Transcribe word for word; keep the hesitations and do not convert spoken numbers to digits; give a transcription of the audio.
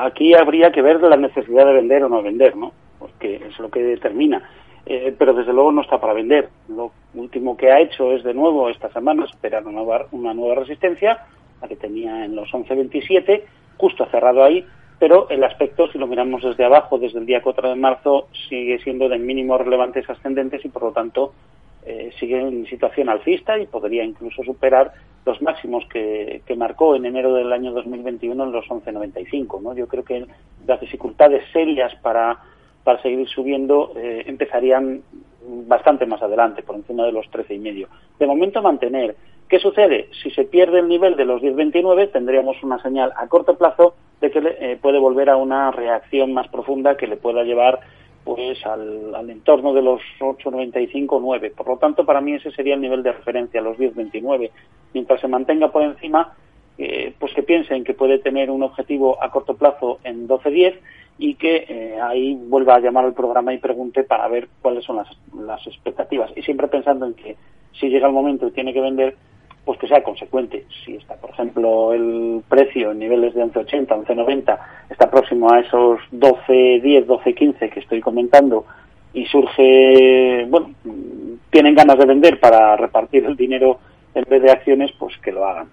aquí habría que ver la necesidad de vender o no vender, ¿no? Porque es lo que determina. Eh, pero desde luego no está para vender. Lo último que ha hecho es de nuevo esta semana superar una nueva, una nueva resistencia, la que tenía en los once veintisiete, justo ha cerrado ahí, pero el aspecto, si lo miramos desde abajo, desde el día cuatro de marzo, sigue siendo de mínimos relevantes ascendentes y por lo tanto eh, sigue en situación alcista y podría incluso superar los máximos que, que marcó en enero del año dos mil veintiuno en los once noventa y cinco, ¿no? Yo creo que las dificultades serias para, para seguir subiendo eh, empezarían bastante más adelante, por encima de los trece y medio. De momento mantener. ¿Qué sucede? Si se pierde el nivel de los diez veintinueve, tendríamos una señal a corto plazo de que eh, puede volver a una reacción más profunda que le pueda llevar pues al, al entorno de los ocho noventa y cinco, nueve. Por lo tanto, para mí ese sería el nivel de referencia, los diez veintinueve. Mientras se mantenga por encima, eh, pues que piensen que puede tener un objetivo a corto plazo en doce diez y que eh, ahí vuelva a llamar al programa y pregunte para ver cuáles son las, las expectativas. Y siempre pensando en que si llega el momento y tiene que vender, pues que sea consecuente. Si está, por ejemplo, el precio en niveles de once ochenta, once noventa, está próximo a esos doce diez, doce quince que estoy comentando y surge, bueno, tienen ganas de vender para repartir el dinero en vez de acciones, pues que lo hagan.